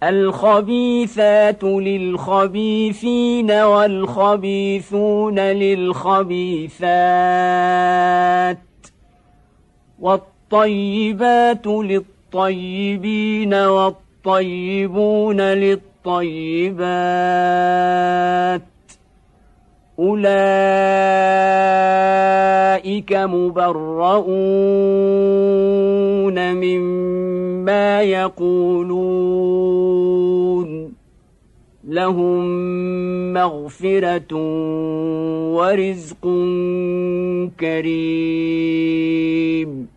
الخبيثات للخبيثين والخبيثون للخبيثات والطيبات للطيبين والطيبون للطيبات أولئك مبرؤون مما يقولون لهم مغفرة ورزق كريم.